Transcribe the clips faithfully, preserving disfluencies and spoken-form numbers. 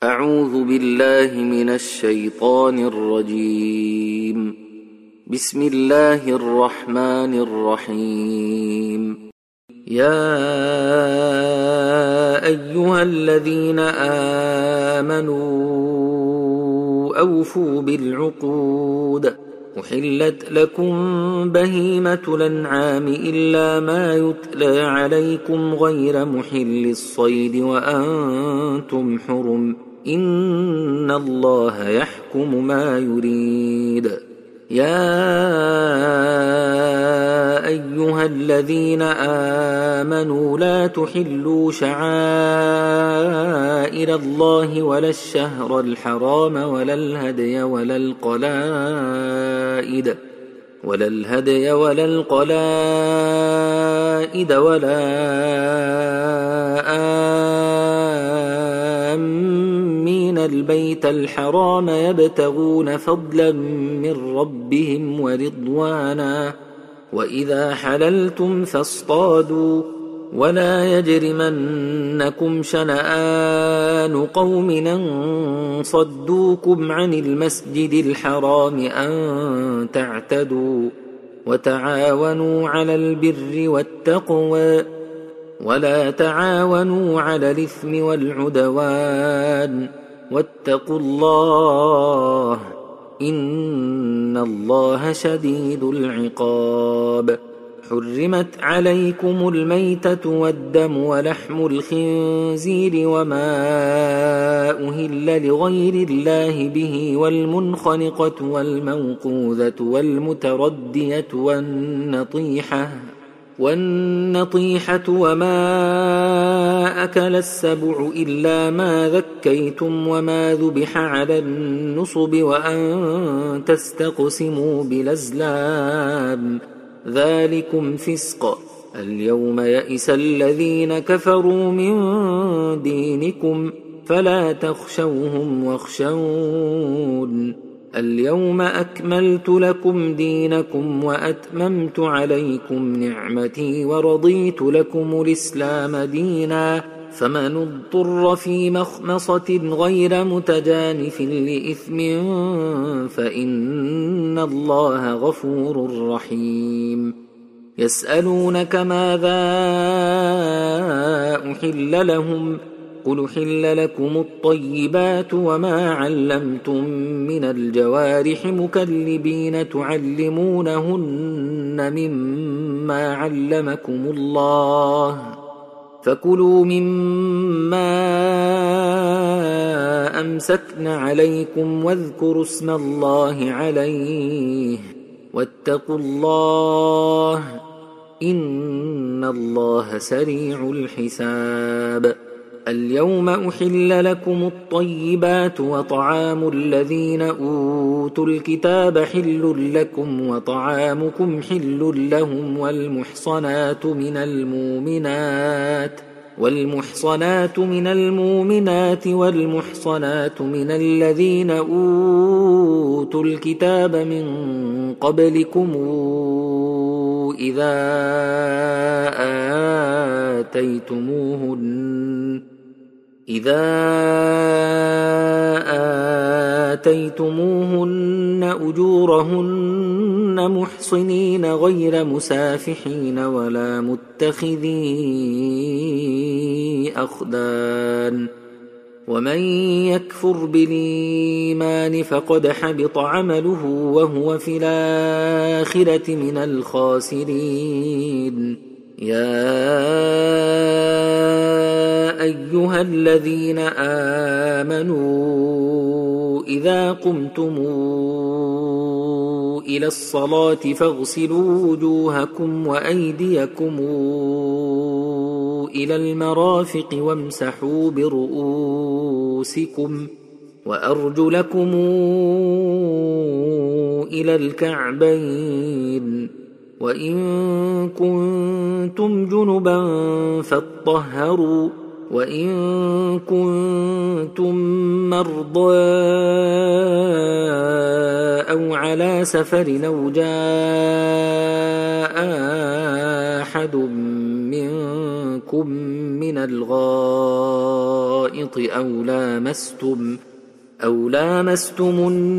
أعوذ بالله من الشيطان الرجيم. بسم الله الرحمن الرحيم. يا أيها الذين آمنوا أوفوا بالعقود. أحلت لكم بهيمة الأنعام إلا ما يتلى عليكم غير محل الصيد وأنتم حرم، إن الله يحكم ما يريد. يا أيها الذين آمنوا لا تحلوا شعائر الله ولا الشهر الحرام ولا الهدي ولا القلائد ولا الهدي ولا القلائد ولا آمين البيت الحرام يبتغون فضلا من ربهم ورضوانا، وإذا حللتم فاصطادوا، ولا يجرمنكم شنآن قوم أن صدوكم عن المسجد الحرام أن تعتدوا، وتعاونوا على البر والتقوى، ولا تعاونوا على الإثم والعدوان، واتقوا الله إن الله شديد العقاب. حرمت عليكم الميتة والدم ولحم الخنزير وما أهل لغير الله به، والمنخنقة والموقوذة والمتردية والنطيحة والنطيحة وما أكل السبع إلا ما ذكيتم وما ذبح على النصب وأن تستقسموا بالأزلام، ذلكم فسق. اليوم يئس الذين كفروا من دينكم فلا تخشوهم واخشون. اليوم أكملت لكم دينكم وأتممت عليكم نعمتي ورضيت لكم الإسلام دينا، فمن اضطر في مخمصة غير متجانف لإثم فإن الله غفور رحيم. يسألونك ماذا أحل لهم، قل أحل لكم الطيبات وما علمتم من الجوارح مكلبين تعلمونهن مما علمكم الله، فكلوا مما أمسكن عليكم واذكروا اسم الله عليه، واتقوا الله إن الله سريع الحساب. اليوم أحل لكم الطيبات وطعام الذين أوتوا الكتاب حل لكم وطعامكم حل لهم، والمحصنات من المؤمنات والمحصنات من المؤمنات والمحصنات من الذين أوتوا الكتاب من قبلكم إذا آتيتموهن إذا آتيتموهن أجورهن محصنين غير مسافحين ولا متخذي أخدان، ومن يكفر بالإيمان فقد حبط عمله وهو في الآخرة من الخاسرين. يا أيها الذين آمنوا إذا قمتم إلى الصلاة فاغسلوا وجوهكم وأيديكم إلى المرافق وامسحوا برؤوسكم وأرجلكم إلى الكعبين، وإن كنتم جنبا فاطهروا، وإن كنتم مرضى أو على سفر أو جاء أحد منكم منكم من الغائط أو لامستم أو لامستم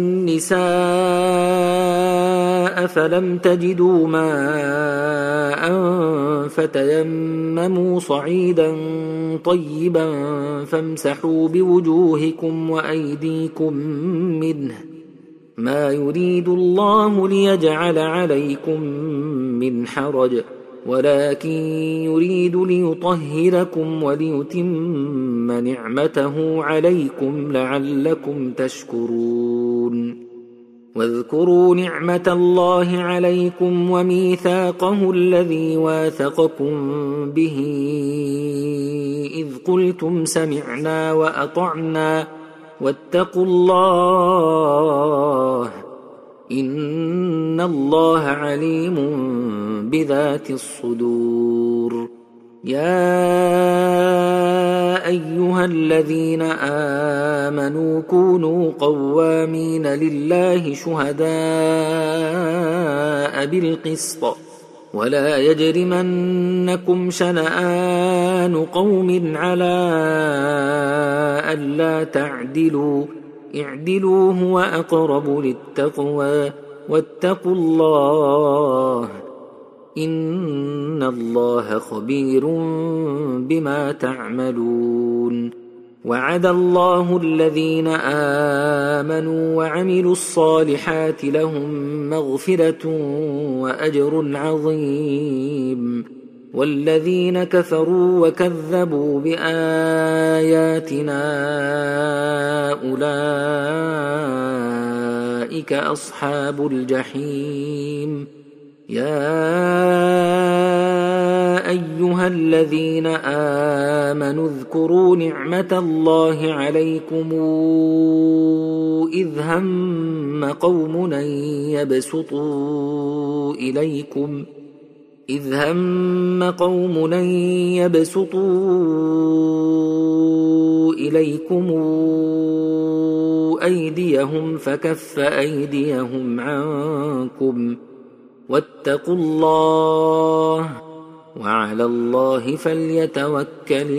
النساء فلم تجدوا ماء فتيمموا صعيدا طيبا فامسحوا بوجوهكم وأيديكم منه ما يريد الله ليجعل عليكم من حرج ولكن يريد ليطهركم وليتم نعمته عليكم لعلكم تشكرون واذكروا نعمة الله عليكم وميثاقه الذي واثقكم به إذ قلتم سمعنا وأطعنا واتقوا الله إن الله عليم بذات الصدور يا أيها الذين آمنوا كونوا قوامين لله شهداء بالقسط ولا يجرمنكم شنآن قوم على ألا تعدلوا اعدلوا هو أقرب للتقوى واتقوا الله إن الله خبير بما تعملون وعد الله الذين آمنوا وعملوا الصالحات لهم مغفرة وأجر عظيم والذين كفروا وكذبوا بآياتنا أولئك أصحاب الجحيم يا أيها الذين آمنوا اذكروا نعمة الله عليكم إذ هم قوم أن يبسطوا إليكم إذ هم قوم أن يبسطوا إليكم أيديهم فكف أيديهم عنكم واتقوا الله وعلى الله فليتوكل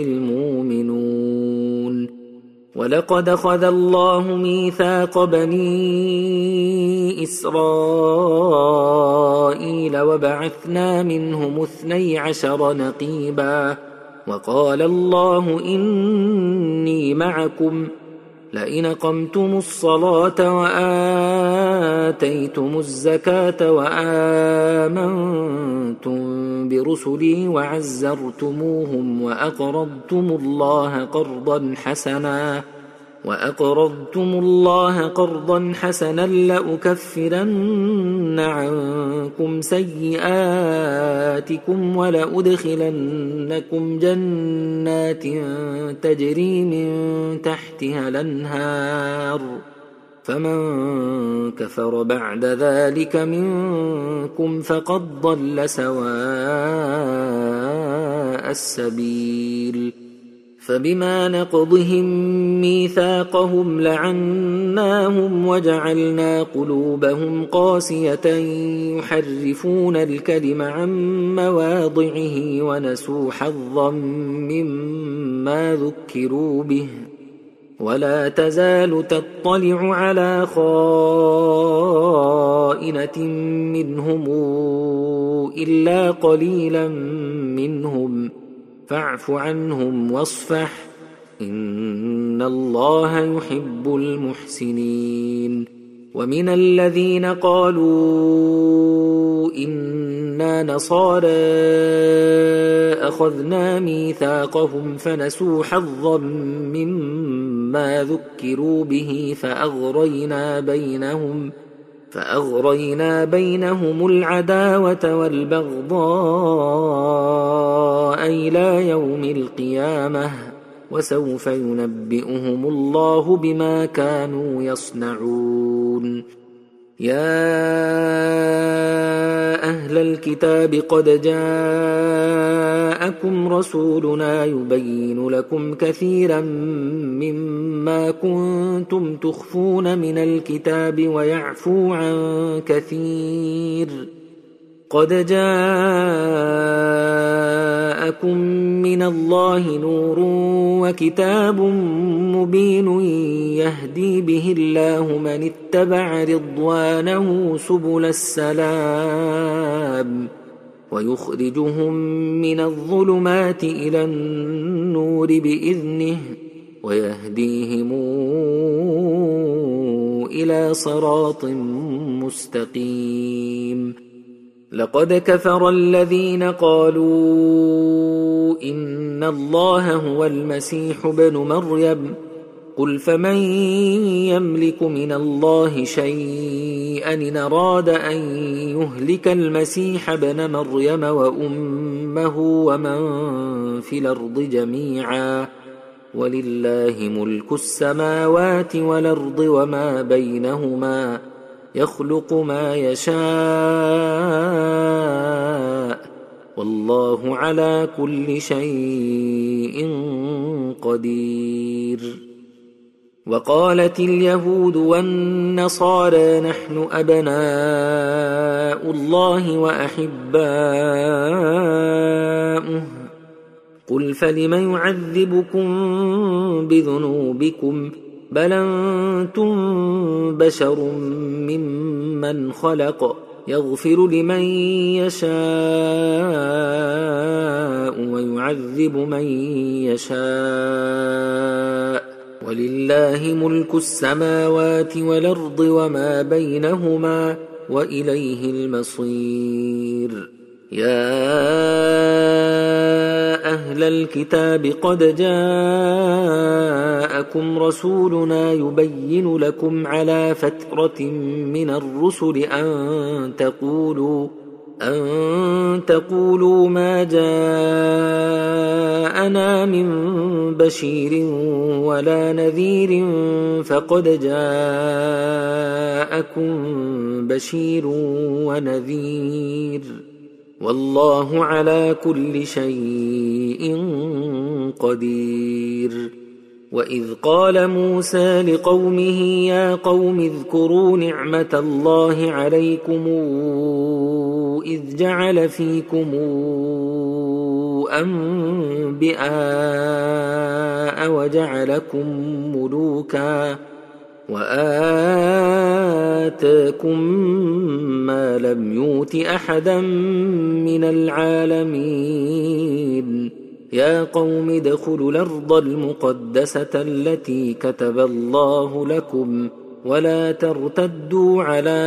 المؤمنون ولقد أخذ الله ميثاق بني إسرائيل وبعثنا منهم اثني عشر نقيبا وقال الله إني معكم لئن أقمتم الصلاة وآتيتم الزكاة وآمنتم برسلي وعزرتموهم وأقرضتم الله قرضا حسنا وأقرضتم الله قرضا حسنا لأكفرن عنكم سيئاتكم ولأدخلنكم جنات تجري من تحتها الأنهار فمن كفر بعد ذلك منكم فقد ضل سواء السبيل فبما نقضهم ميثاقهم لعناهم وجعلنا قلوبهم قاسية يحرفون الكلم عن مواضعه ونسوا حظا مما ذكروا به ولا تزال تطلع على خائنة منهم إلا قليلا منهم فاعف عنهم واصفح إن الله يحب المحسنين ومن الذين قالوا إنا نصارى أخذنا ميثاقهم فنسوا حظا مما ذكروا به فأغرينا بينهم فأغرينا بينهم العداوة والبغضاء إلى يوم القيامة وسوف ينبئهم الله بما كانوا يصنعون يا أهل الكتاب قد جاءكم رسولنا يبين لكم كثيرا مما كنتم تخفون من الكتاب ويعفو عن كثير قد جاءكم من الله نور وكتاب مبين يهدي به الله من اتبع رضوانه سبل السلام ويخرجهم من الظلمات إلى النور بإذنه ويهديهم إلى صراط مستقيم. لقد كفر الذين قالوا إن الله هو المسيح ابن مريم قل فمن يملك من الله شيئا إن أراد أن يهلك المسيح ابن مريم وأمه ومن في الأرض جميعا ولله ملك السماوات والأرض وما بينهما يخلق ما يشاء والله على كل شيء قدير. وقالت اليهود والنصارى نحن أبناء الله وأحباؤه قل فلم يعذبكم بذنوبكم بل أنتم بشر ممن خلق يغفر لمن يشاء ويعذب من يشاء ولله ملك السماوات والأرض وما بينهما وإليه المصير. يا أهل الكتاب قد جاءكم رسولنا يبين لكم على فترة من الرسل أن تقولوا أن تقولوا ما جاءنا من بشير ولا نذير فقد جاءكم بشير ونذير والله على كل شيء قدير. وإذ قال موسى لقومه يا قوم اذكروا نعمة الله عليكم إذ جعل فيكم أنبياء وجعلكم ملوكا وآتاكم ما لم يؤت أحدا من العالمين. يا قوم ادخلوا الأرض المقدسة التي كتب الله لكم ولا ترتدوا على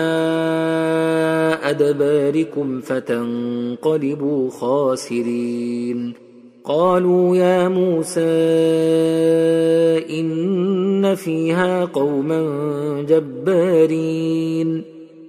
أدباركم فتنقلبوا خاسرين. قالوا يا موسى إن فيها قوما جبارين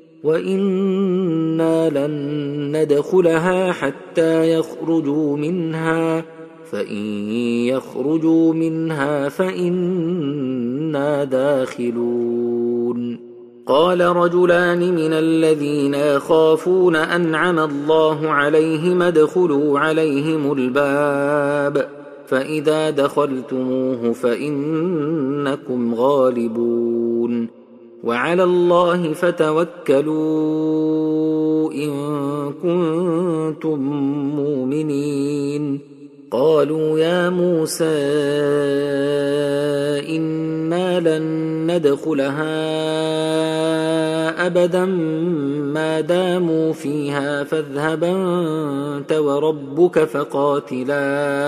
وإنا لن ندخلها حتى يخرجوا منها فإن يخرجوا منها فإنا داخلون. قال رجلان من الذين يخافون أنعم الله عليهم ادخلوا عليهم الباب فإذا دخلتموه فإنكم غالبون وعلى الله فتوكلوا إن كنتم مؤمنين. قالوا يا موسى إنا لن ندخلها أبدا ما داموا فيها فاذهب أنت وربك فقاتلا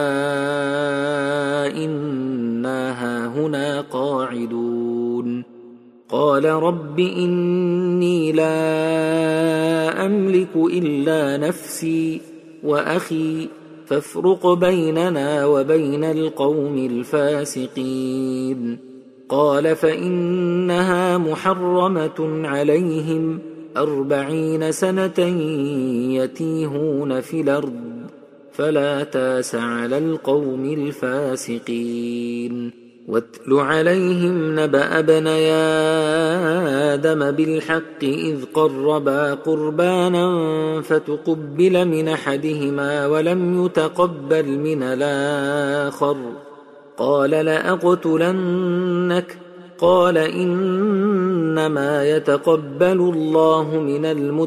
إنا هاهنا قاعدون. قال رب إني لا أملك إلا نفسي وأخي فافرق بيننا وبين القوم الفاسقين. قال فإنها محرمة عليهم أربعين سنة يتيهون في الأرض فلا تاس على القوم الفاسقين. واتل عليهم نبأ ابني آدم بالحق إذ قربا قربانا فتقبل من أحدهما ولم يتقبل من الآخر قال لأقتلنك قال إن إنما يتقبل الله من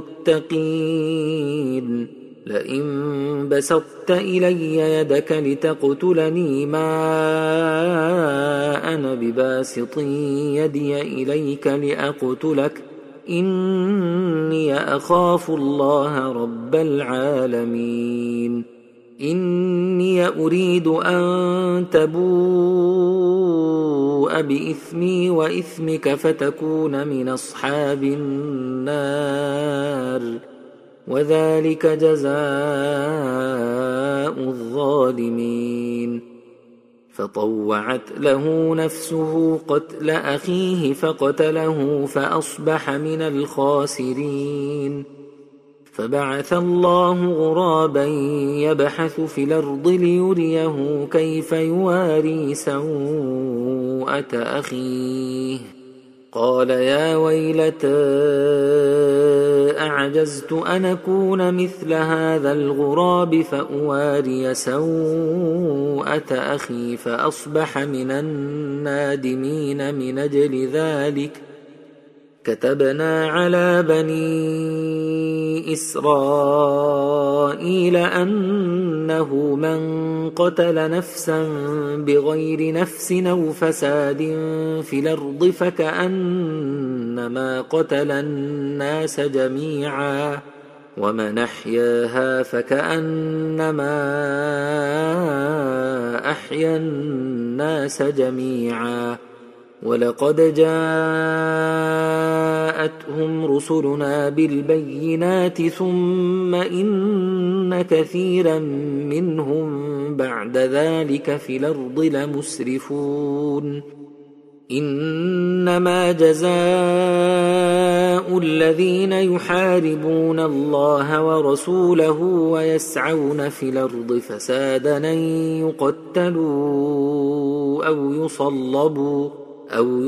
المتقين لئن بسطت إلي يدك لتقتلني ما أنا بباسط يدي إليك لأقتلك إني أخاف الله رب العالمين إني أريد أن تبوء بإثمي وإثمك فتكون من أصحاب النار وذلك جزاء الظالمين فطوعت له نفسه قتل أخيه فقتله فأصبح من الخاسرين فبعث الله غرابا يبحث في الأرض ليريه كيف يواري سوءة أخيه قال يا ويلتى أعجزت أن أكون مثل هذا الغراب فأواري سوءة أخي فأصبح من النادمين من أجل ذلك كتبنا على بني إسرائيل أنه من قتل نفسا بغير نفس أو فساد في الأرض فكأنما قتل الناس جميعا ومن أحياها فكأنما أحيا الناس جميعا ولقد جاءتهم رسلنا بالبينات ثم إن كثيرا منهم بعد ذلك في الأرض لمسرفون إنما جزاء الذين يحاربون الله ورسوله ويسعون في الأرض فسادا أن يقتلوا أو يصلبوا أو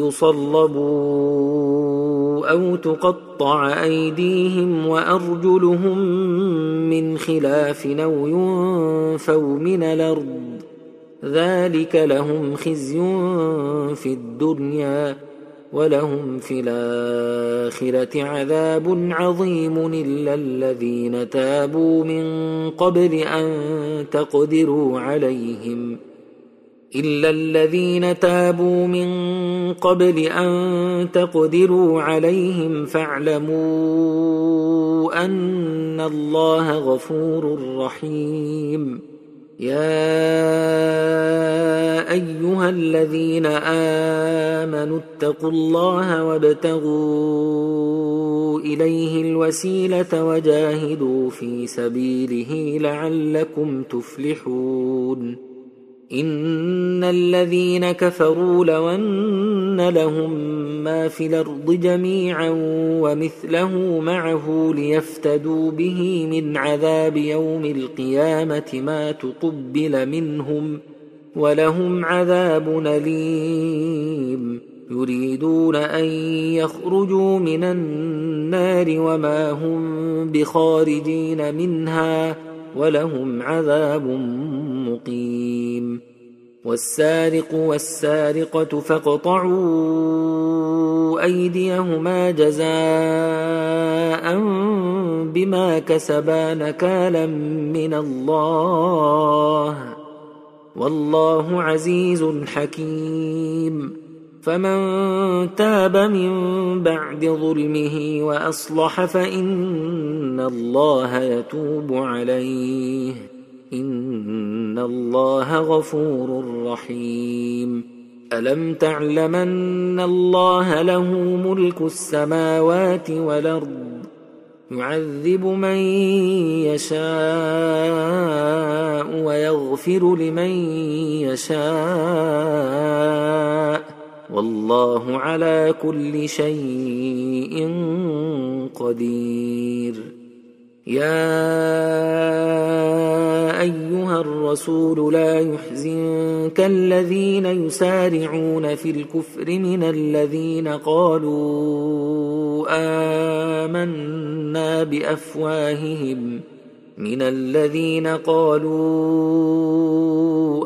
يصلبوا أو تقطع أيديهم وأرجلهم من خلاف أو ينفوا من الأرض ذلك لهم خزي في الدنيا ولهم في الآخرة عذاب عظيم إلا الذين تابوا من قبل أن تقدروا عليهم إلا الذين تابوا من قبل أن تقدروا عليهم فاعلموا أن الله غفور رحيم يا أيها الذين آمنوا اتقوا الله وابتغوا إليه الوسيلة وجاهدوا في سبيله لعلكم تفلحون إن الذين كفروا لو أن لهم ما في الأرض جميعا ومثله معه ليفتدوا به من عذاب يوم القيامة ما تقبل منهم ولهم عذاب أليم يريدون أن يخرجوا من النار وما هم بخارجين منها ولهم عذاب مقيم والسارق والسارقة فاقطعوا أيديهما جزاء بما كسبا نكالا من الله والله عزيز حكيم فمن تاب من بعد ظلمه وأصلح فإن الله يتوب عليه إن الله غفور رحيم ألم تعلمن الله له ملك السماوات والأرض يعذب من يشاء ويغفر لمن يشاء والله على كل شيء قدير يا أيها الرسول لا يحزنك الذين يسارعون في الكفر من الذين قالوا آمنا بأفواههم من الذين قالوا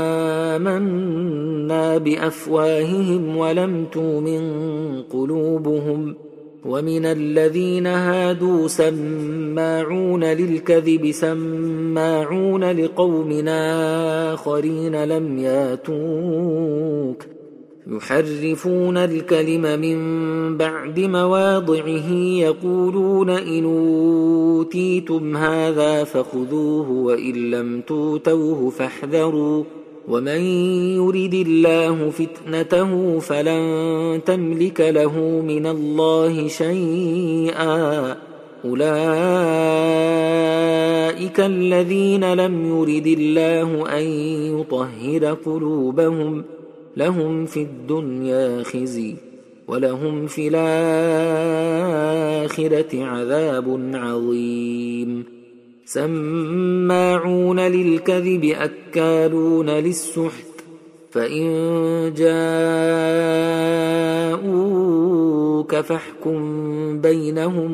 آمنا بأفواههم ولم تؤمن قلوبهم ومن الذين هادوا سماعون للكذب سماعون لقوم آخرين لم ياتوك يحرفون الكلم من بعد مواضعه يقولون إن أوتيتم هذا فخذوه وإن لم توتوه فاحذروا ومن يرد الله فتنته فلن تملك له من الله شيئا أولئك الذين لم يرد الله أن يطهر قلوبهم لهم في الدنيا خزي ولهم في الآخرة عذاب عظيم سماعون للكذب أكالون للسحت فإن جاءوك فاحكم بينهم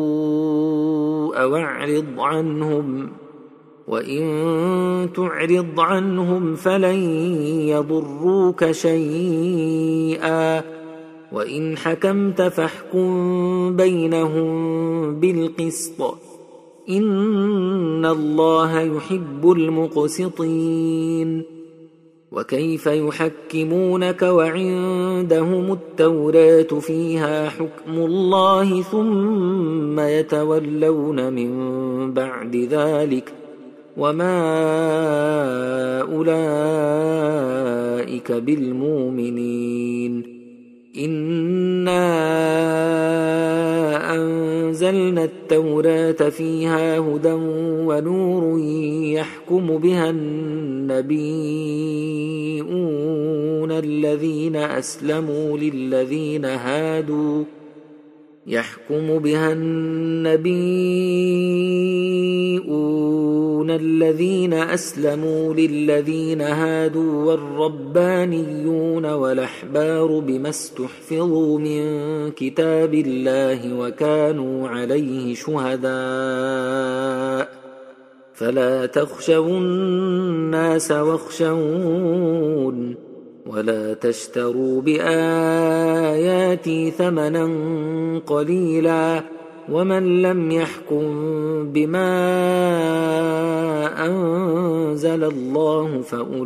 أو أعرض عنهم وإن تعرض عنهم فلن يضروك شيئا وإن حكمت فاحكم بينهم بالقسط إن الله يحب المقسطين وكيف يحكمونك وعندهم التوراة فيها حكم الله ثم يتولون من بعد ذلك وما أولئك بالمؤمنين إنا أنزلنا التوراة فيها هدى ونور يحكم بها النبيون الذين أسلموا للذين هادوا يحكم بها النبيون الذين أسلموا للذين هادوا والربانيون والأحبار بما استحفظوا من كتاب الله وكانوا عليه شهداء فلا تخشوا الناس واخشون ولا تشتروا بآياتي ثمنا قليلا ومن لم يحكم بما أنزل الله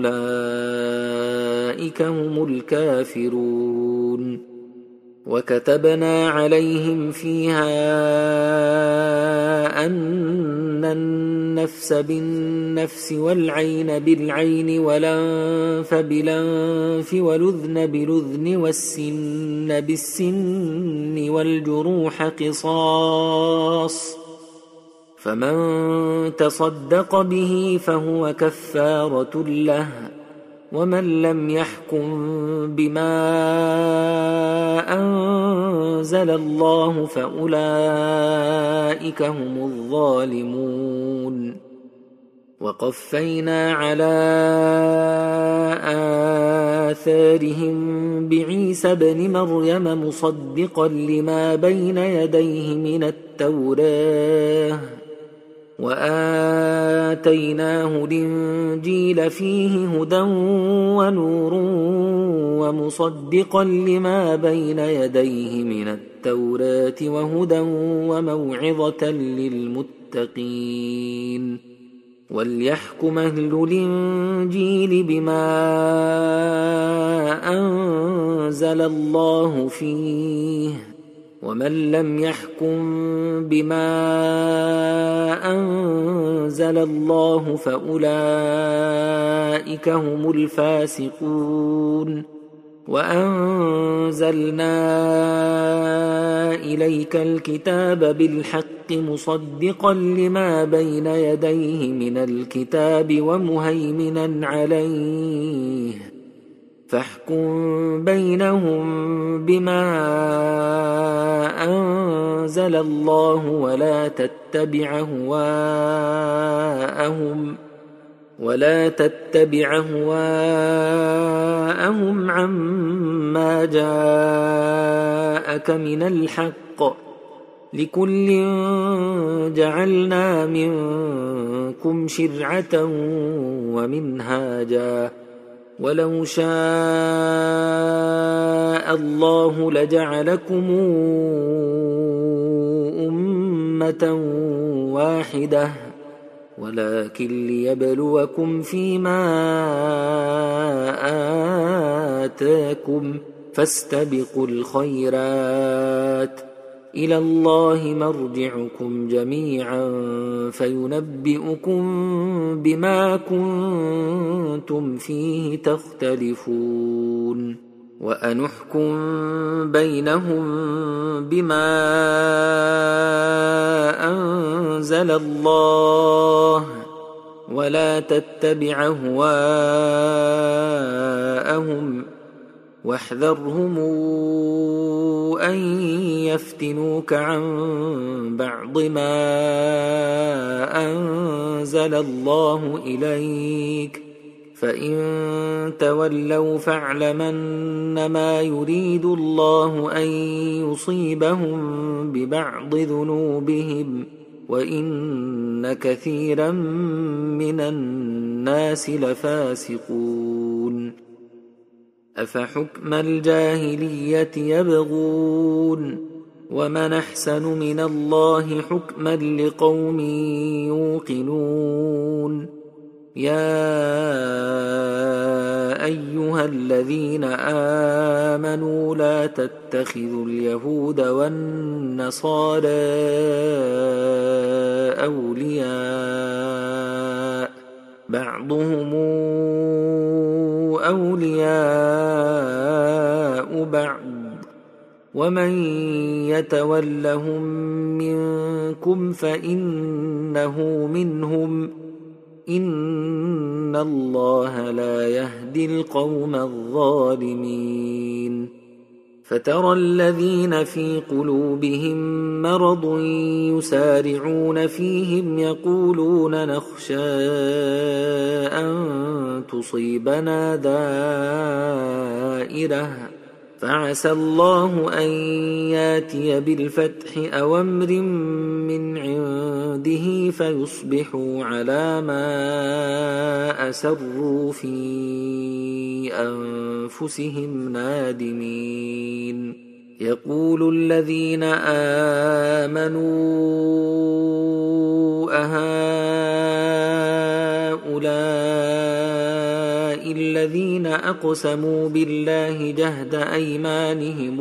فأولئك هم الكافرون وكتبنا عليهم فيها أن النفس بالنفس والعين بالعين والأنف بالأنف والأذن بالأذن والسن بالسن والجروح قصاص فمن تصدق به فهو كفارة له ومن لم يحكم بما أنزل الله فأولئك هم الظالمون وقفينا على آثارهم بعيسى ابن مريم مصدقا لما بين يديه من التوراة وآتيناه الإنجيل فيه هدى ونور ومصدقا لما بين يديه من التوراة وهدى وموعظة للمتقين وليحكم أهل الإنجيل بما أنزل الله فيه ومن لم يحكم بما أنزل الله فأولئك هم الفاسقون وأنزلنا إليك الكتاب بالحق مصدقا لما بين يديه من الكتاب ومهيمنا عليه فاحكم بينهم بما أنزل الله ولا تتبع هواءهم ولا تتبع هواءهم عما جاءك من الحق لكل جعلنا منكم شرعة ومنهاجا ولو شاء الله لجعلكم أمة واحدة ولكن ليبلوكم فيما آتاكم فاستبقوا الخيرات إلى الله مرجعكم جميعا فينبئكم بما كنتم فيه تختلفون وأنحكم بينهم بما أنزل الله ولا تتبع أهواءهم واحذرهم أن يفتنوك عن بعض ما أنزل الله إليك فإن تولوا فاعلم أنما يريد الله أن يصيبهم ببعض ذنوبهم وإن كثيرا من الناس لفاسقون أفحكم الجاهلية يبغون ومن أحسن من الله حكما لقوم يوقنون يا أيها الذين آمنوا لا تتخذوا اليهود والنصارى أولياء بعضهم أولياء بعض ومن يتولهم منكم فإنه منهم إن الله لا يهدي القوم الظالمين فترى الذين في قلوبهم مرض يسارعون فيهم يقولون نخشى أن تصيبنا دائرة فعسى الله أن ياتي بالفتح أو أمر من عنده فيصبحوا على ما أسروا في أنفسهم نادمين يقول الذين آمنوا أهؤلاء الذين أقسموا بالله جهد أيمانهم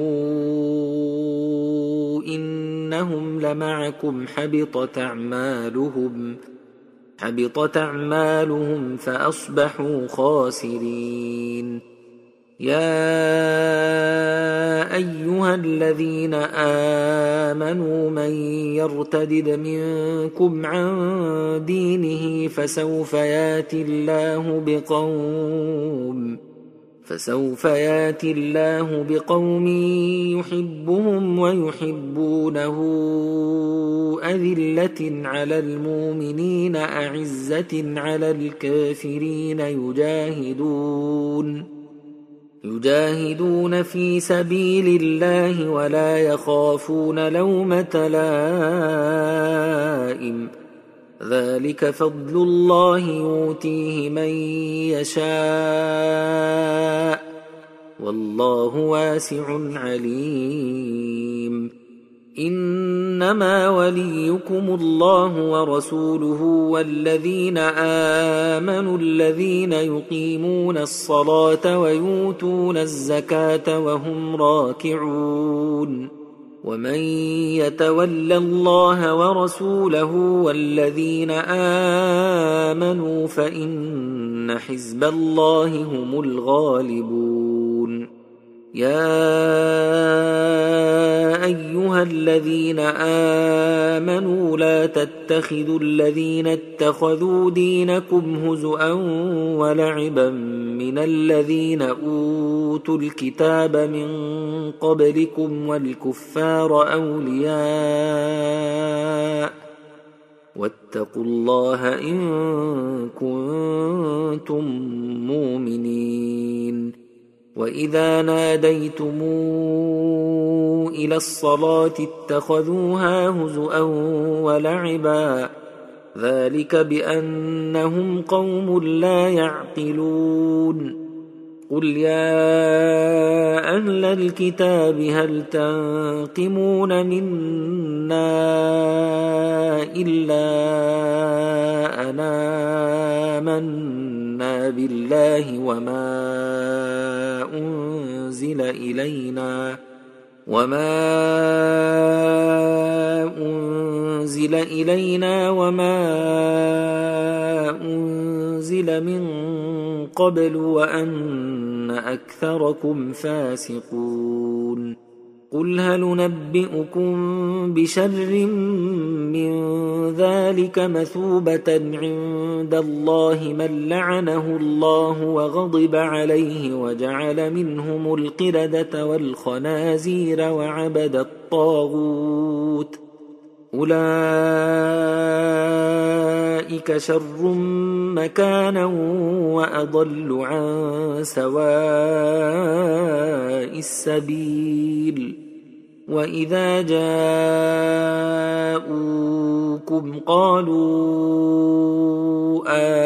إنهم لمعكم حبطت أعمالهم حبطت أعمالهم فأصبحوا خاسرين يا أيها الذين آمنوا من يرتدد منكم عن دينه فسوف ياتي الله بقوم فسوف ياتي الله بقوم يحبهم ويحبونه أذلة على المؤمنين أعزة على الكافرين يجاهدون يجاهدون في سبيل الله ولا يخافون لومة لائم ذلك فضل الله يؤتيه من يشاء والله واسع عليم إنما وليكم الله ورسوله والذين آمنوا الذين يقيمون الصلاة ويؤتون الزكاة وهم راكعون ومن يتول الله ورسوله والذين آمنوا فإن حزب الله هم الغالبون يا أيها الذين آمنوا لا تتخذوا الذين اتخذوا دينكم هزؤا ولعبا من الذين أوتوا الكتاب من قبلكم والكفار أولياء واتقوا الله إن كنتم مؤمنين وإذا ناديتم إلى الصلاة اتخذوها هزؤا ولعبا ذلك بأنهم قوم لا يعقلون قل يا أهل الكتاب هل تنقمون منا إلا أن آمنا بالله وما أنزل إلينا وما أنزل إلينا وما أنزل من قبل وأن أكثركم فاسقون قل هل ننبئكم بشر من ذلك مثوبة عند الله من لعنه الله وغضب عليه وجعل منهم القردة والخنازير وعبد الطاغوت أولئك شر مكانا وأضل عن سواء السبيل وإذا جاءوكم قالوا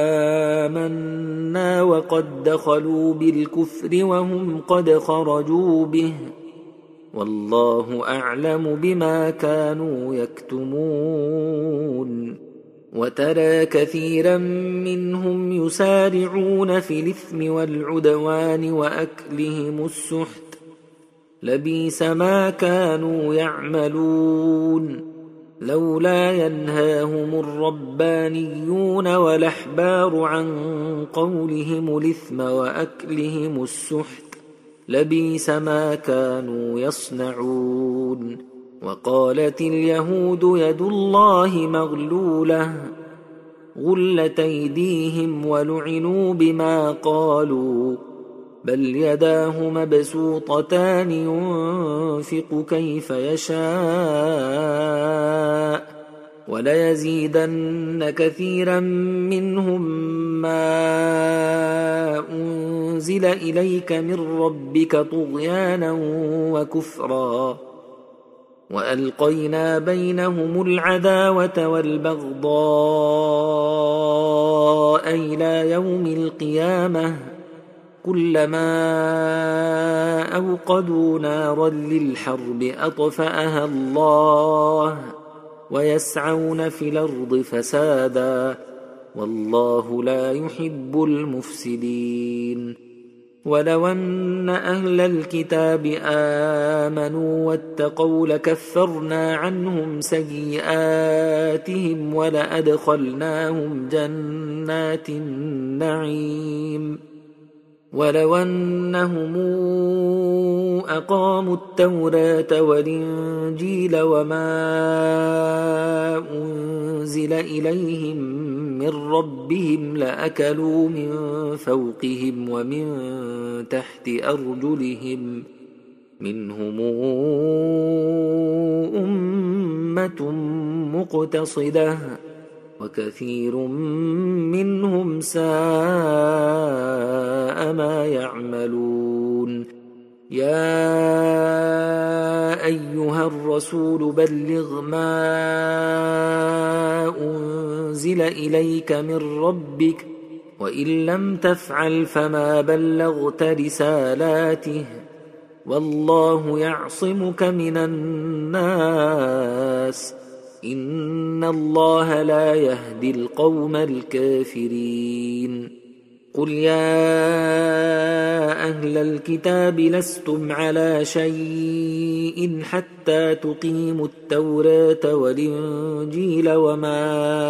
آمنا وقد دخلوا بالكفر وهم قد خرجوا به والله أعلم بما كانوا يكتمون وترى كثيرا منهم يسارعون في الإثم والعدوان وأكلهم السحت لبئس ما كانوا يعملون لولا ينهاهم الربانيون والأحبار عن قولهم الإثم وأكلهم السحت لبئس ما كانوا يصنعون وقالت اليهود يد الله مغلولة غلت أيديهم ولعنوا بما قالوا بل يداه مبسوطتان ينفق كيف يشاء وليزيدن كثيرا منهم ما أنزل إليك من ربك طغيانا وكفرا وألقينا بينهم العداوة والبغضاء إلى يوم القيامة كلما أوقدوا نارا للحرب أطفأها الله ويسعون في الأرض فسادا والله لا يحب المفسدين ولو أن أهل الكتاب آمنوا واتقوا لكفرنا عنهم سيئاتهم ولأدخلناهم جنات النعيم ولو أنهم أقاموا التوراة والإنجيل وما أنزل إليهم من ربهم لأكلوا من فوقهم ومن تحت أرجلهم منهم أمة مقتصدة وكثير منهم ساء ما يعملون يا أيها الرسول بلغ ما أنزل إليك من ربك وإن لم تفعل فما بلغت رسالاته والله يعصمك من الناس إن الله لا يهدي القوم الكافرين قل يا أهل الكتاب لستم على شيء حتى تقيموا التوراة والإنجيل وما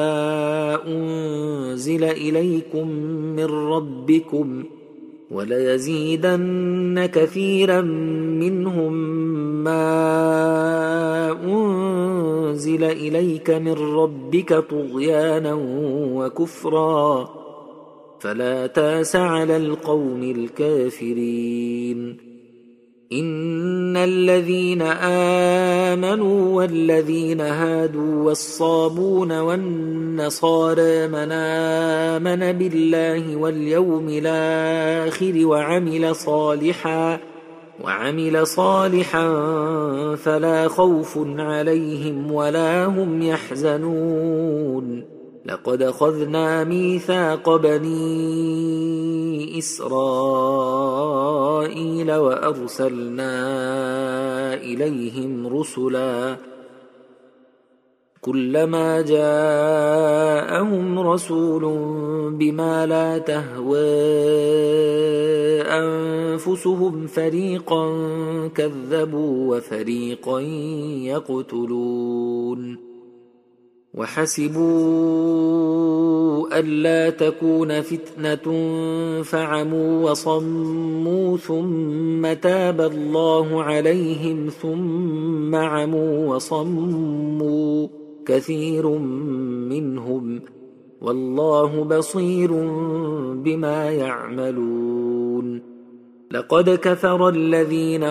أنزل إليكم من ربكم وليزيدن كثيرا منهم ما أنزل إليك من ربك طغيانا وكفرا فلا تاس على القوم الكافرين إن الذين آمنوا والذين هادوا والصابون والنصارى من آمن بالله واليوم الآخر وعمل صالحا وعمل صالحا فلا خوف عليهم ولا هم يحزنون لقد أخذنا ميثاق بني إسرائيل وأرسلنا إليهم رسلا كلما جاءهم رسول بما لا تهوى أنفسهم فريقا كذبوا وفريقا يقتلون وحسبوا ألا تكون فتنة فعموا وصموا ثم تاب الله عليهم ثم عموا وصموا كثير منهم والله بصير بما يعملون لقد كفر الذين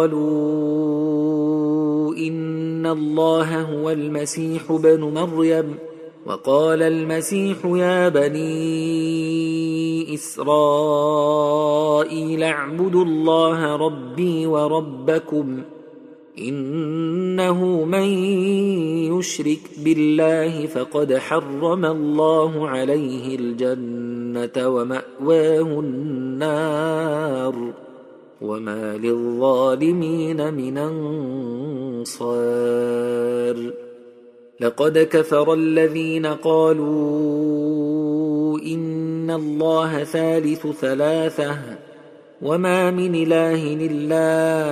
قالوا إن الله هو المسيح ابن مريم وقال المسيح يا بني إسرائيل اعبدوا الله ربي وربكم إنه من يشرك بالله فقد حرم الله عليه الجنة ومأواه النار وما للظالمين من أنصار لقد كفر الذين قالوا إن الله ثالث ثلاثة وما من إله إلا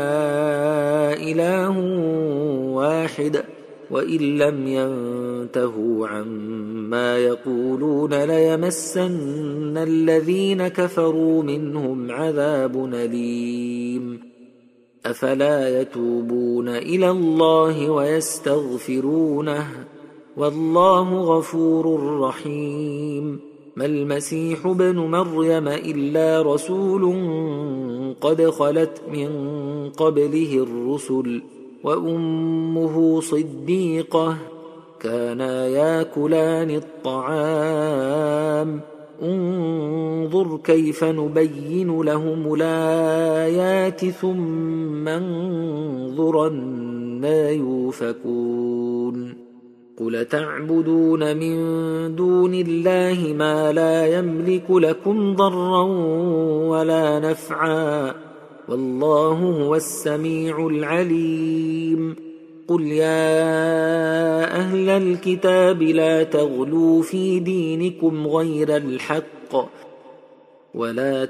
إله واحد وإن لم ينتهوا عما يقولون ليمسن الذين كفروا منهم عذاب أليم أفلا يتوبون إلى الله ويستغفرونه والله غفور رحيم ما المسيح ابن مريم إلا رسول قد خلت من قبله الرسل وأمه صديقة كانا ياكلان الطعام انظر كيف نبين لهم الآيات ثم انظر أنى يؤفكون قل تعبدون من دون الله ما لا يملك لكم ضرا ولا نفعا والله هو السميع العليم قل يا أهل الكتاب لا تغلوا في دينكم غير الحق ولا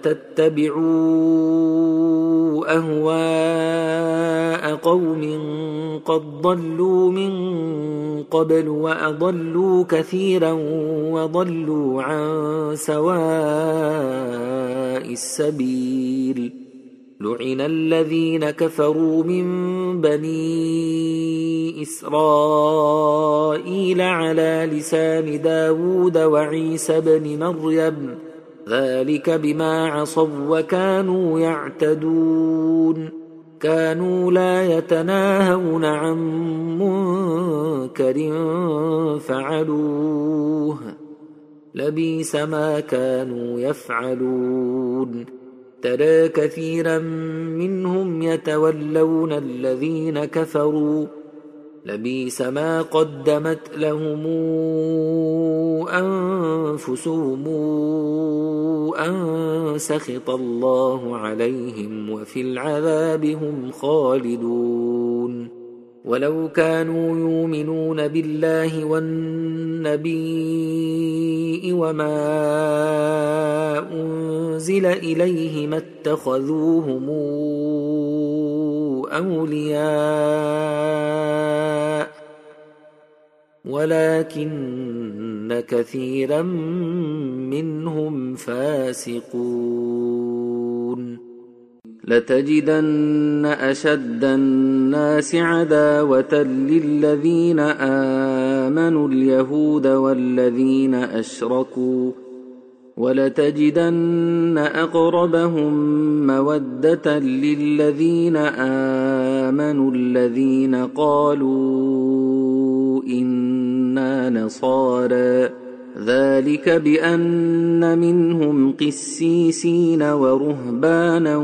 تتبعوا أهواء قوم قد ضلوا من قبل وأضلوا كثيرا وضلوا عن سواء السبيل لعن الذين كفروا من بني إسرائيل على لسان داود وعيسى بن مريم ذلك بما عصوا وكانوا يعتدون كانوا لا يتناهون عن منكر فعلوه لبئس ما كانوا يفعلون ترى كثيرا منهم يتولون الذين كفروا لبئس ما قدمت لهم أنفسهم أن سخط الله عليهم وفي العذاب هم خالدون ولو كانوا يؤمنون بالله والنبي وما أنزل إليه ما اتخذوهم أولياء ولكن كثيرا منهم فاسقون لتجدن أشد الناس عداوة للذين آمنوا اليهود والذين أشركوا ولتجدن أقربهم مودة للذين آمنوا الذين قالوا إنا نصارى ذلك بأن منهم قسيسين ورهبانا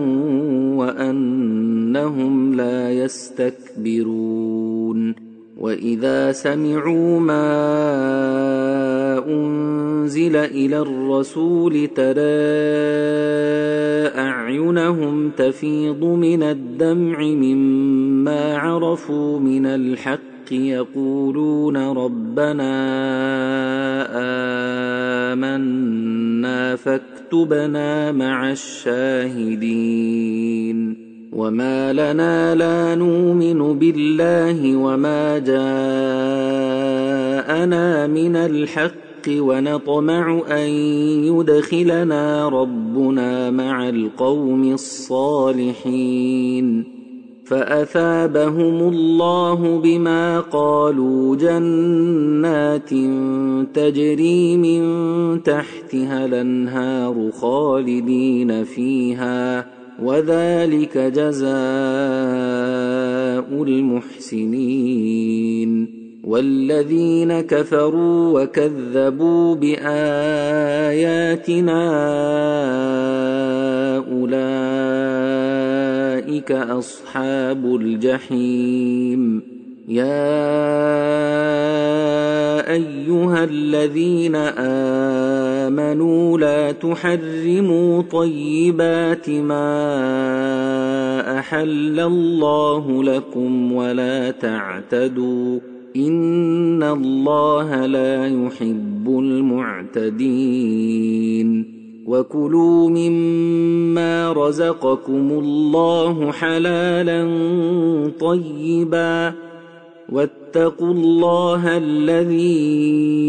وأنهم لا يستكبرون وإذا سمعوا ما أنزل إلى الرسول ترى أعينهم تفيض من الدمع مما عرفوا من الحق يقولون ربنا آمنا فاكتبنا مع الشاهدين وما لنا لا نؤمن بالله وما جاءنا من الحق ونطمع أن يدخلنا ربنا مع القوم الصالحين فأثابهم الله بما قالوا جنات تجري من تحتها الأنهار خالدين فيها وذلك جزاء المحسنين والذين كفروا وكذبوا بآياتنا أولئك أصحاب الجحيم يا أيها الذين آمنوا لا تحرموا طيبات ما أحل الله لكم ولا تعتدوا إن الله لا يحب المعتدين وكلوا مما رزقكم الله حلالا طيبا واتقوا الله الذي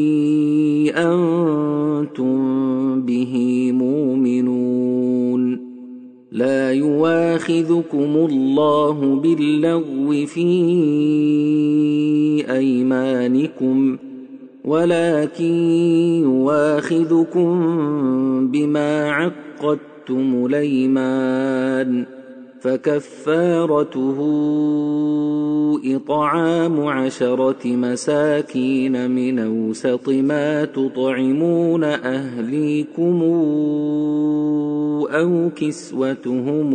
أنتم به مؤمنون لا يواخذكم الله باللغو في أيمانكم ولكن يواخذكم بما عقدتم الأيمان فكفارته إطعام عشرة مساكين من أوسط ما تطعمون أهليكم أو كسوتهم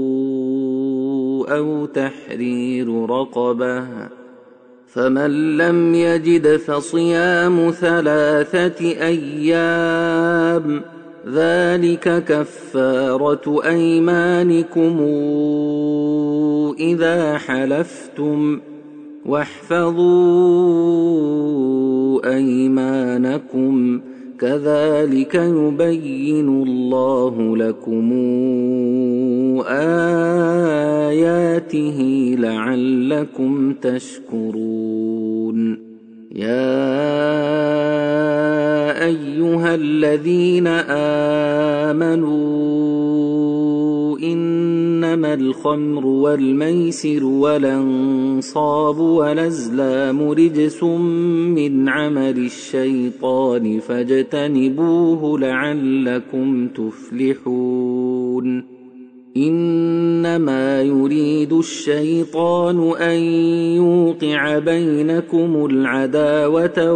أو تحرير رقبة فمن لم يجد فصيام ثلاثة أيام ذلك كفارة أيمانكم إذا حلفتم واحفظوا أيمانكم كذلك يبين الله لكم آياته لعلكم تشكرون يا أيها الذين آمنوا إنما الخمر والميسر والأنصاب والأزلام رجس من عمل الشيطان فاجتنبوه لعلكم تفلحون إنما يريد الشيطان أن يوقع بينكم العداوة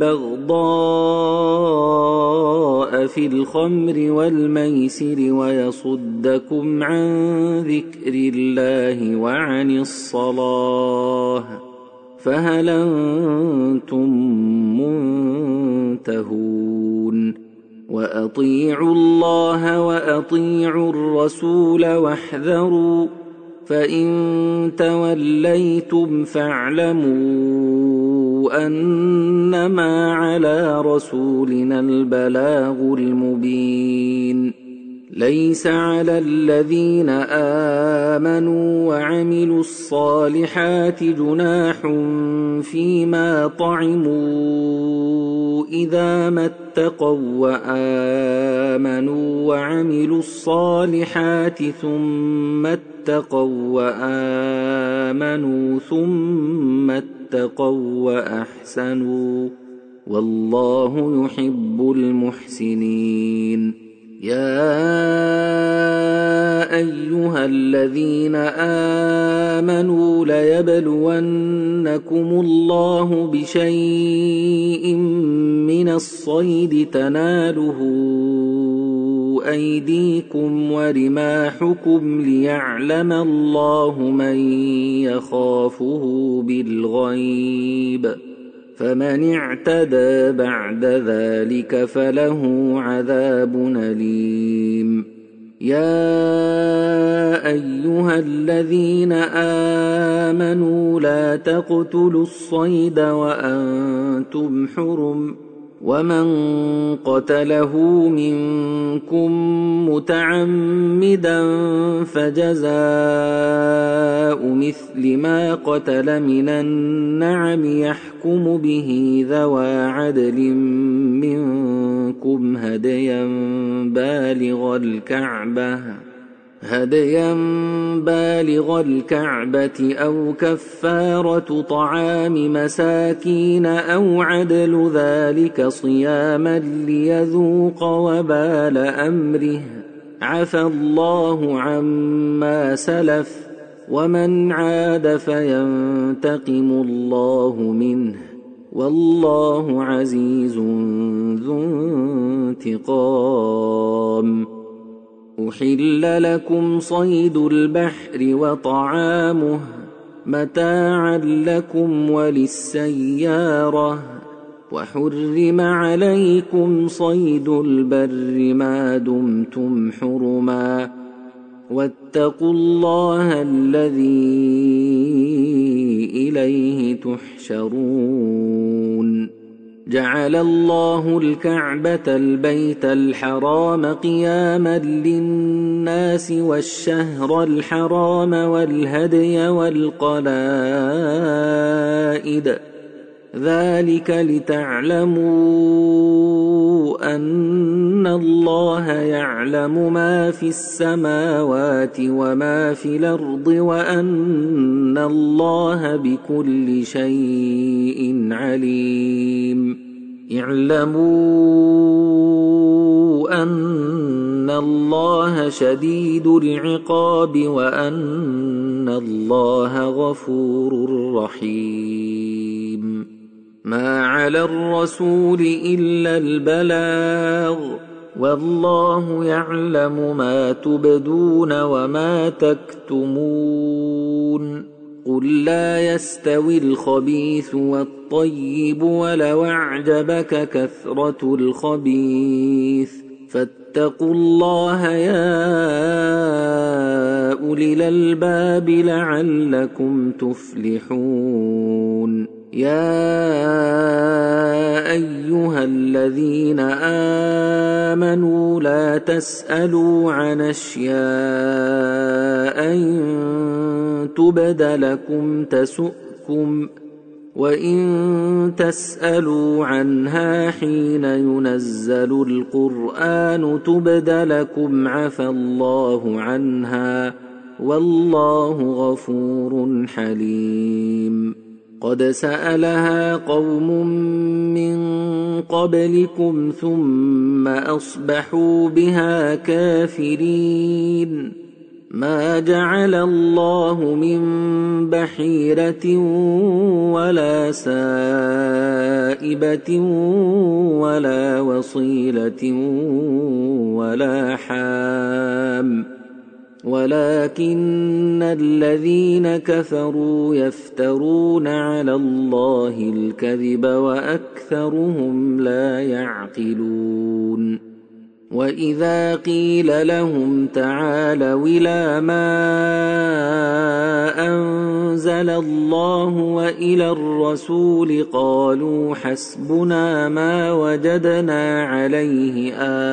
والبغضاء في الخمر والميسر ويصدكم عن ذكر الله وعن الصلاة فهل أنتم منتهون وأطيعوا الله وأطيعوا الرسول واحذروا فإن توليتم فاعلموا أنما على رسولنا البلاغ المبين ليس على الذين آمنوا وعملوا الصالحات جناح فيما طعموا إذا ما اتقوا وآمنوا وعملوا الصالحات ثم اتقوا وآمنوا ثم اتقوا وأحسنوا والله يحب المحسنين. يا أيها الذين آمنوا ليبلونكم الله بشيء من الصيد تناله أيديكم ورماحكم ليعلم الله من يخافه بالغيب، فمن اعتدى بعد ذلك فله عذاب أليم. يا أيها الذين آمنوا لا تقتلوا الصيد وأنتم حرم، ومن قتله منكم متعمدا فجزاء مثل ما قتل من النعم يحكم به ذوى عدل منكم هديا بالغ الكعبة هديا بالغ الكعبة أو كفارة طعام مساكين أو عدل ذلك صياما ليذوق وبال أمره، عفى الله عما سلف، ومن عاد فينتقم الله منه، والله عزيز ذو انتقام. أحل لكم صيد البحر وطعامه متاعا لكم وللسيارة، وحرم عليكم صيد البر ما دمتم حرما، واتقوا الله الذي إليه تحشرون. جعل الله الكعبة البيت الحرام قياما للناس والشهر الحرام والهدي والقلائد، ذلك لتعلموا أن الله يعلم ما في السماوات وما في الأرض وأن الله بكل شيء عليم. اعلموا أن الله شديد العقاب وأن الله غفور رحيم. ما على الرسول إلا البلاغ، والله يعلم ما تبدون وما تكتمون. قل لا يستوي الخبيث والطيب ولو أعجبك كثرة الخبيث، فاتقوا الله يا أولي الألباب لعلكم تفلحون. يا أيها الذين آمنوا لا تسألوا عن أشياء إن تبد لكم تسؤكم، وإن تسألوا عنها حين ينزل القرآن تبد لكم عفى الله عنها، والله غفور حليم. قد سألها قوم من قبلكم ثم أصبحوا بها كافرين. ما جعل الله من بحيرة ولا سائبة ولا وصيلة ولا حام، ولكن الذين كفروا يفترون على الله الكذب وأكثرهم لا يعقلون. وإذا قيل لهم تعالوا إلى ما أنزل الله وإلى الرسول قالوا حسبنا ما وجدنا عليه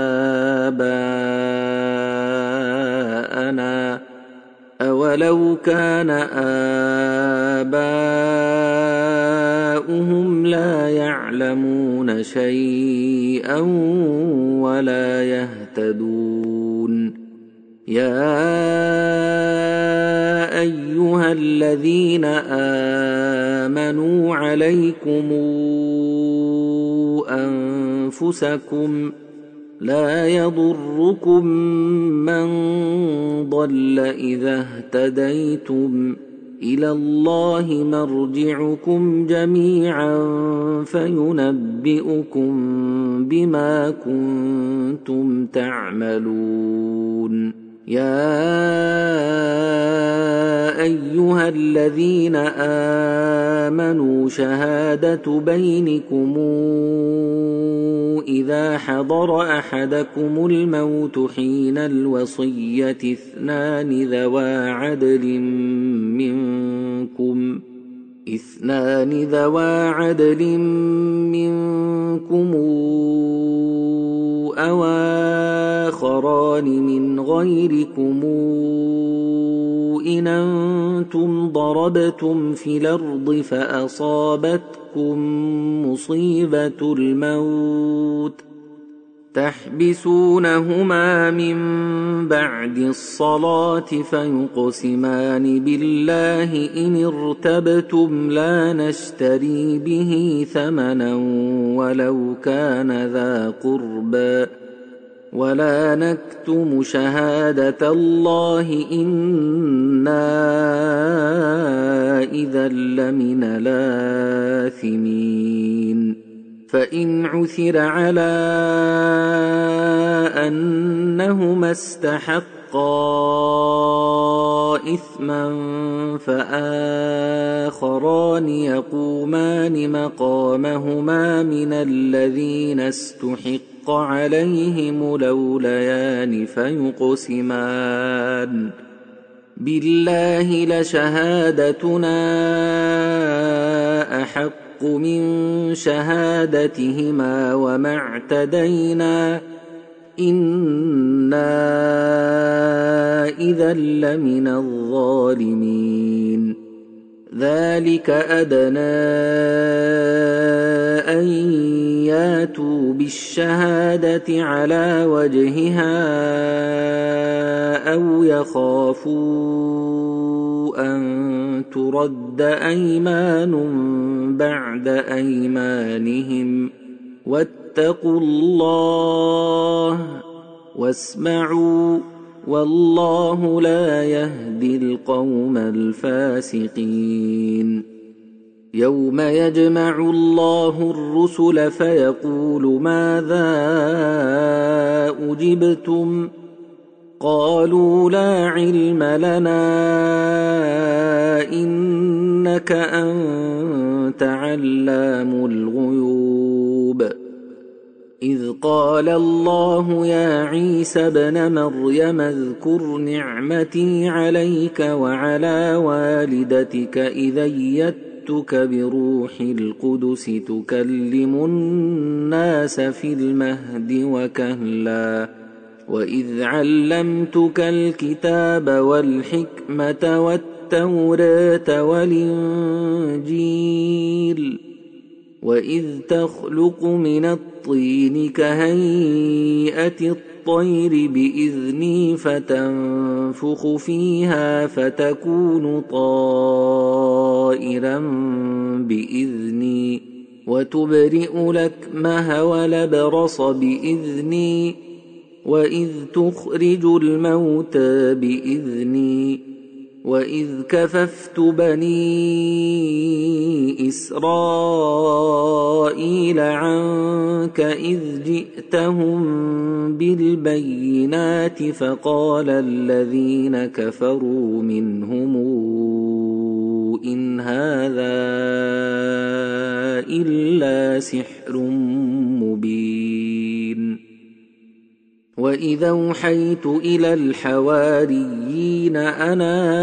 آباءنا أولو كان آباؤهم لا يعلمون شيئا ولا يهتدون. يا أيها الذين آمنوا عليكم أنفسكم لا يضركم من ضل إذا اهتديتم إلى الله مرجعكم جميعا فينبئكم بما كنتم تعملون. يا أيها الذين آمنوا شهادة بينكم إذا حضر أحدكم الموت حين الوصية اثنان ذوى عدل منكم اثنان ذوى عدل منكم أو آخران من غيركم إن أنتم ضربتم في الأرض فأصابتكم مصيبة الموت تحبسونهما من بعد الصلاة فيقسمان بالله إن ارتبتم لا نشتري به ثمنا ولو كان ذا قربى ولا نكتم شهادة الله إنا إذا لمن الآثمين. فإن عثر على أنهما استحقا إثما فآخران يقومان مقامهما من الذين استحق عليهم الأوليان فيقسمان بالله لشهادتنا أحق من شهادتهما وما اعتدينا إنا إذا لمن الظالمين. ذلك أدنى أن ياتوا بالشهادة على وجهها أو يخافوا أن ترد أيمان بعد أيمانهم واتقوا الله واسمعوا والله لا يهدي القوم الفاسقين. يوم يجمع الله الرسل فيقول ماذا أجبتم قالوا لا علم لنا إنك أنت علام الغيوب. إذ قال الله يا عيسى ابن مريم اذكر نعمتي عليك وعلى والدتك إذ أيدتك بروح القدس تكلم الناس في المهد وكهلا وإذ علمتك الكتاب والحكمة والتوراة والإنجيل وإذ تخلق من الطين كهيئة الطير بإذني فتنفخ فيها فتكون طائرا بإذني وتبرئ الأكمه والأبرص بإذني وإذ تخرج الموتى بإذني وإذ كففت بني إسرائيل عنك إذ جئتهم بالبينات فقال الذين كفروا منهم إن هذا إلا سحر مبين. وإذا أوحيت إلى الحواريين أن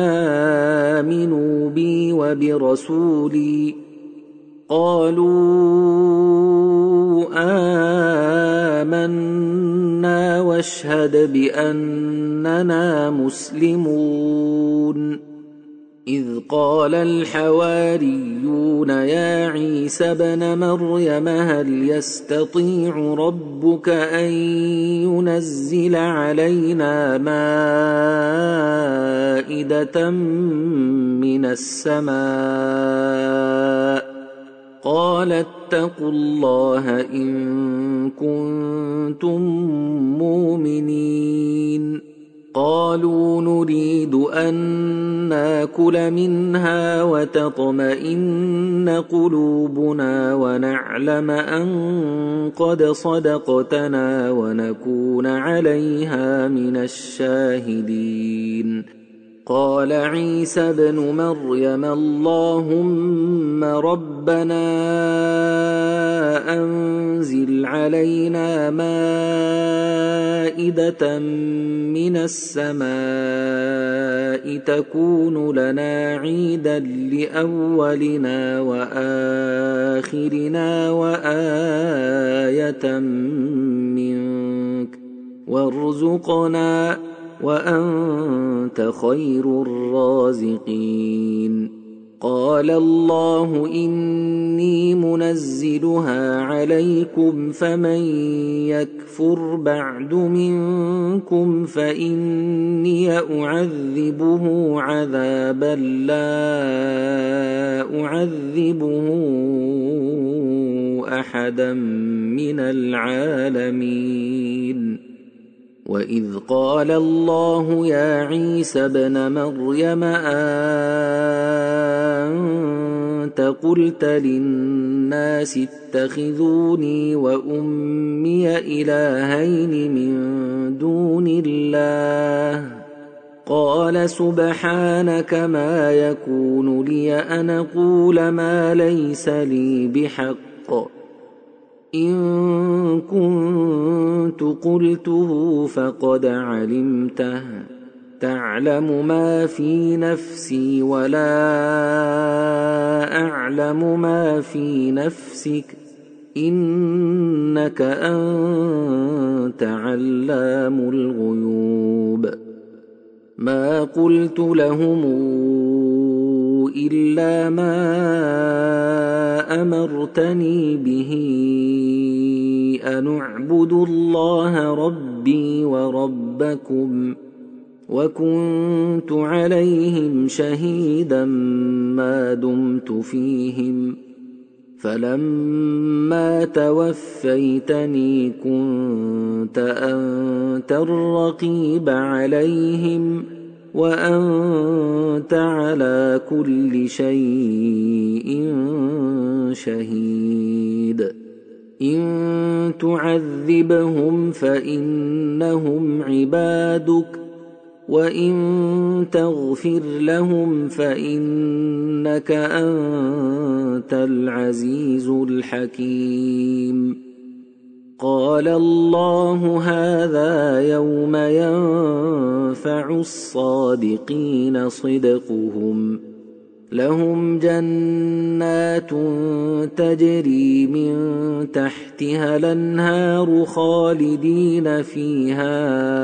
آمنوا بي وبرسولي قالوا آمنا واشهد بأننا مسلمون. إذ قال الحواريون يا عيسى ابن مريم هل يستطيع ربك أن ينزل علينا مائدة من السماء قال اتقوا الله إن كنتم مؤمنين قالوا نريد أن ناكل منها وتطمئن قلوبنا ونعلم أن قد صدقتنا ونكون عليها من الشاهدين قال عيسى ابن مريم اللهم ربنا أنزل علينا مائدة من السماء تكون لنا عيدا لأولنا وآخرنا وآية منك وارزقنا وأنت خير الرازقين قال الله إني منزلها عليكم فمن يكفر بعد منكم فإني أعذبه عذابا لا أعذبه أحدا من العالمين وإذ قال الله يا عيسى ابن مريم أنت قلت للناس اتخذوني وأمي إلهين من دون الله قال سبحانك ما يكون لي أن أقول ما ليس لي بحق إن كنت قلته فقد علمته تعلم ما في نفسي ولا أعلم ما في نفسك إنك أنت علام الغيوب ما قلت لهم إلا ما أمرتني به أن اعبدوا الله ربي وربكم وكنت عليهم شهيدا ما دمت فيهم فلما توفيتني كنت أنت الرقيب عليهم وأنت على كل شيء شهيد إن تعذبهم فإنهم عبادك وإن تغفر لهم فإنك أنت العزيز الحكيم قال الله هذا يوم ينفع الصادقين صدقهم لهم جنات تجري من تحتها الأنهار خالدين فيها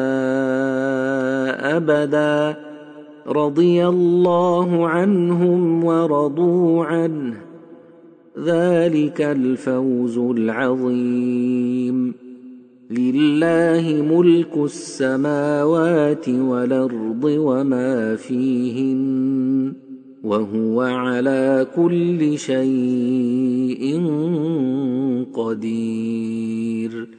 أبدا رضي الله عنهم ورضوا عنه ذلك الفوز العظيم لله ملك السماوات والأرض وما فيهن وهو على كل شيء قدير